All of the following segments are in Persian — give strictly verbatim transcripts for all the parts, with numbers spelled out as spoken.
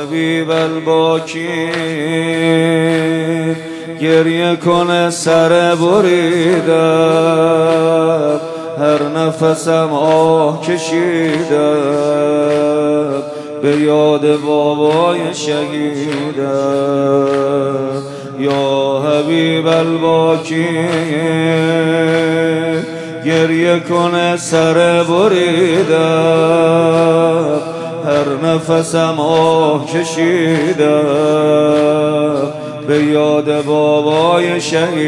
حبیب الباکی گریه کنه سر بریدم، هر نفسم آه کشیدم، به یاد بابای شهیدم. یا حبیب الباکی گریه کنه سر بریدم، هر نفسم آه کشیدم، به یاد بابای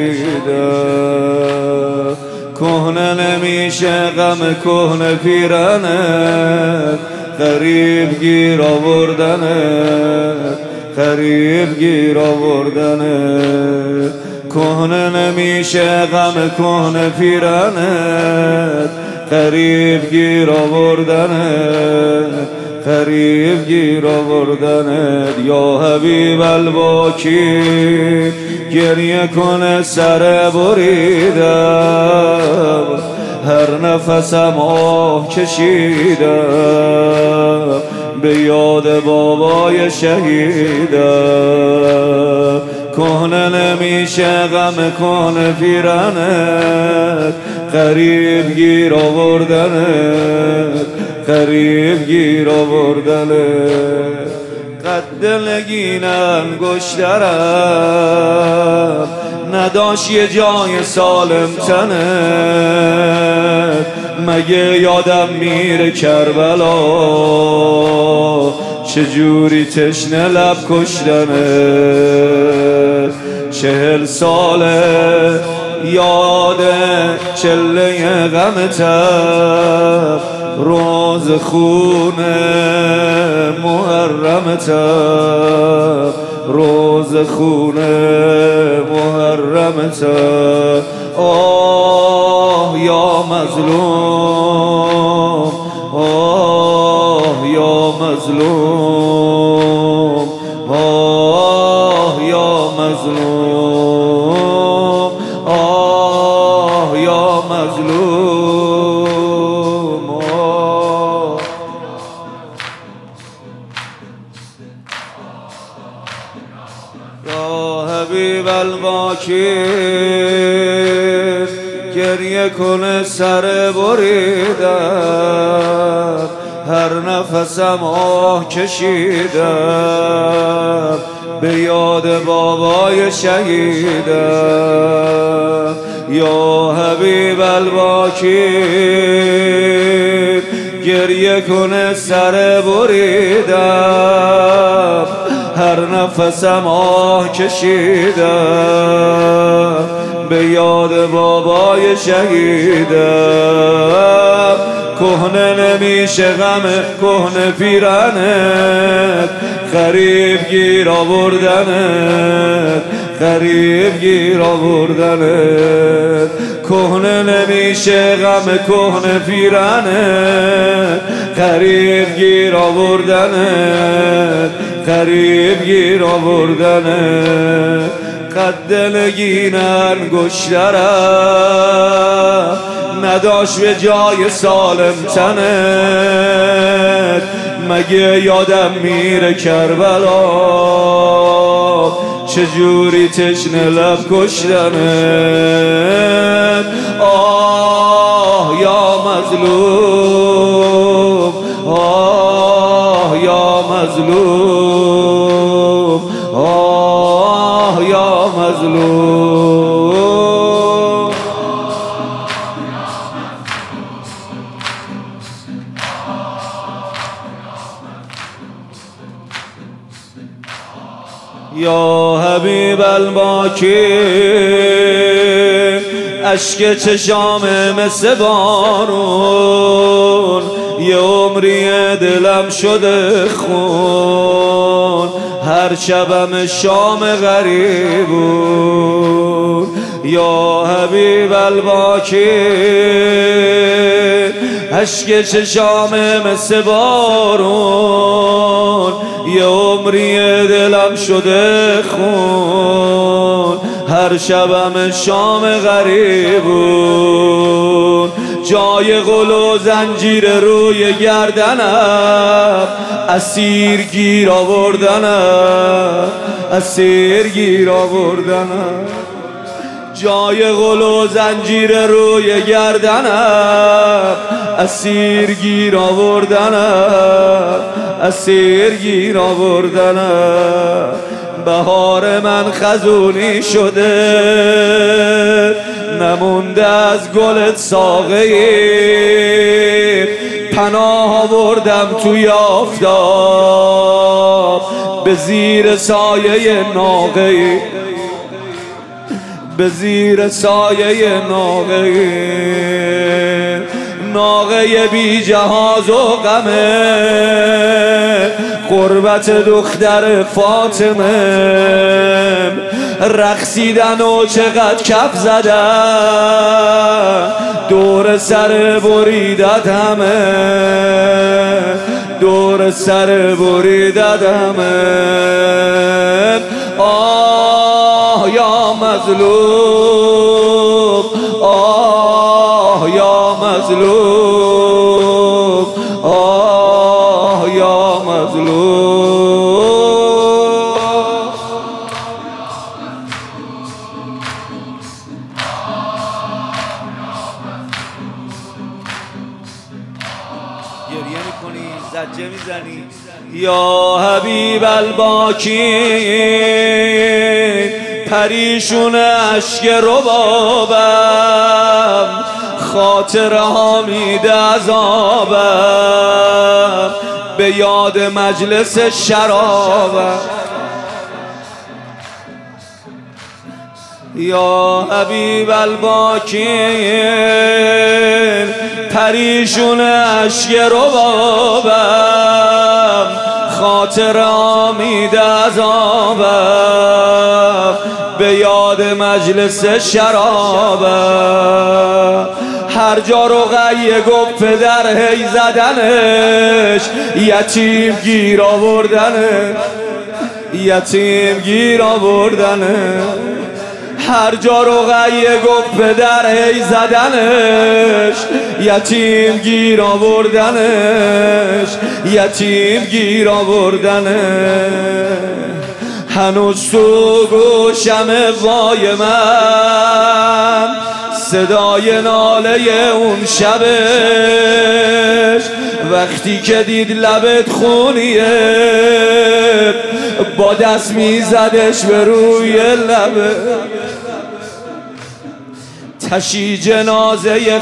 شهیدم. کهنه نمیشه غم کهنه پیرنه، غریب گیر آوردنه، غریب گیر آوردنه. کهنه نمیشه غم کهنه پیرنه، غریب گیر آوردنه، غریب گیر آوردنه. یا حبیب الباکی گریه کنه سر بریدم، هر نفسم آه کشیدم، به یاد بابای شهیدم. کهنه نمیشه غم کهنه پیرنه، غریب گیر آوردنه، غریب گیر آوردنه. قد نگین انگشترم نداشت یه جای سالم تنه، مگه یادم میره کربلا چجوری تشنه لب کشتنه. چهل ساله یاد چله غمتم، روز خونه محرمتم، روز خونه محرمتم. آه یا مظلوم، آه یا مظلوم، آه یا مظلوم، آه یا مظلوم. آه یا حبیب الباکی گریه کنه سر بریدم، هر نفسم آه کشیدم، به یاد بابای شهیدم. یا حبیب الباکی گریه کنه سر بریدم، هر نفسم آه کشیدم، به یاد بابای شهیدم. کهنه نمیشه غم کهنه پیرنه، غریب گیر آوردنه، غریب گیر آوردنه. کهنه نمیشه غم کهنه پیرنه، غریب گیر آوردنه، غریب گیر آوردنه. قد نگین انگشترم نداشت به جای سالم تنت، مگه یادم میره کربلا چجوری تشنه لب کشتنت. آه یا مظلوم، آه یا مظلوم، آه یا مظلوم. یا حبیب الباکی اشک چشامه مثل بارون، یه عمری دلم شده خون، هر شبم شام غریبون. یا حبیب الباکی اشک چشامه مثل بارون، یه عمری دلم شده خون، هر شبم شام غریبون. جای غل و زنجیر روی گردنم، اسیر گیر آوردنم، اسیر گیر آوردنم. جای غل و زنجیر روی گردنم، اسیر گیر آوردنم، اسیر گیر آوردنم. بهار من خزونی شده، نمونده از گلت ساقه‌ای. پناه آوردم توی آفتاب، به زیر سایه ناقه‌ای، به زیر سایه ناقه‌ای. ناقه بی جهاز و غمه، قربت دختر فاطمه. رقصیدن و چقدر کف زدن، دور سر بریدت همه، دور سر بریدت همه. آه یا مظلوم، آه یا مظلوم، آه یا مظلوم. گریه میکنی، زجه میزنی. یا حبیب الباکین، پریشون اشک ربابم، خاطره ها میده عذابم، به یاد مجلس شرابم. یا حبیب الباکین، پریشون اشک ربابم، خاطر آمیده عذابم، به یاد مجلس شرابم. هر جا رقیه گفت پدر هی زدنش، یتیم گیر آوردنه، یتیم گیر آوردنه. هر جا رقیه گفت پدر هی زدنش، یتیم گیر آوردنش، یتیم گیر آوردنش. هنوز تو گوشم وای من، صدای ناله اون شبش، وقتی که دید لبت خونیه، با دست میزدش به روی لبه. تشی جنازه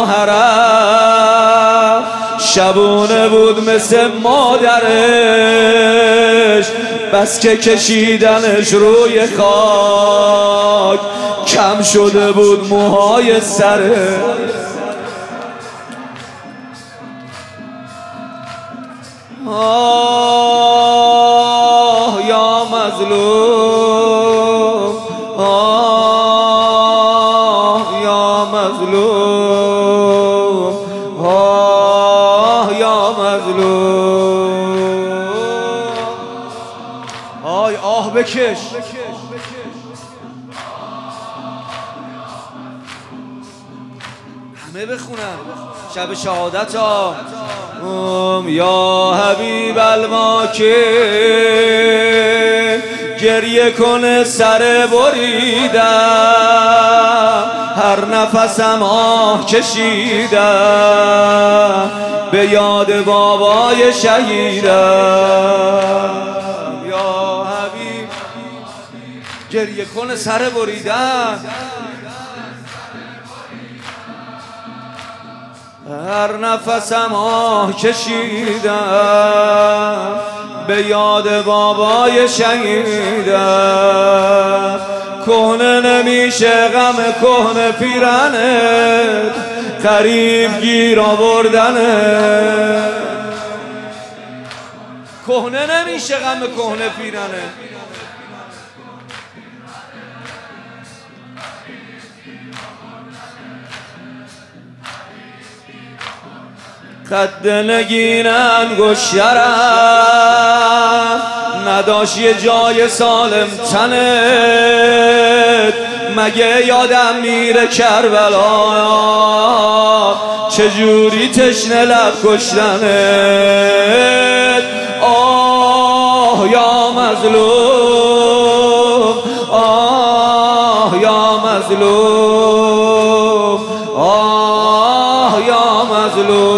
خواهرم، شبونه بود مثل مادرش، بس که کشیدنش روی خاک، کم شده بود موهای سرش. آه یا مظلوم، آه یا مظلوم، آه یا مظلوم. آی آه بکش. همه بخونن شب شهادت ها. یا حبیب الماکین، گریه کنه سر بریدم، هر نفسم آه کشیدم، به یاد بابای شهیدم. یا حبیب گریه کنه سر بریدم، هر نفسم آه کشیدم، به یاد بابای شهیدم. کهنه نمیشه غم کهنه پیرنه، قریب گیر آوردنه. کهنه نمیشه غم کهنه پیرنه. خد نگین انگشترم، نداشت یه جای سالم تنت، مگه یادم میره کربلا چجوری تشنه لب کشتنت آه یا مظلوم آه یا مظلوم آه یا مظلوم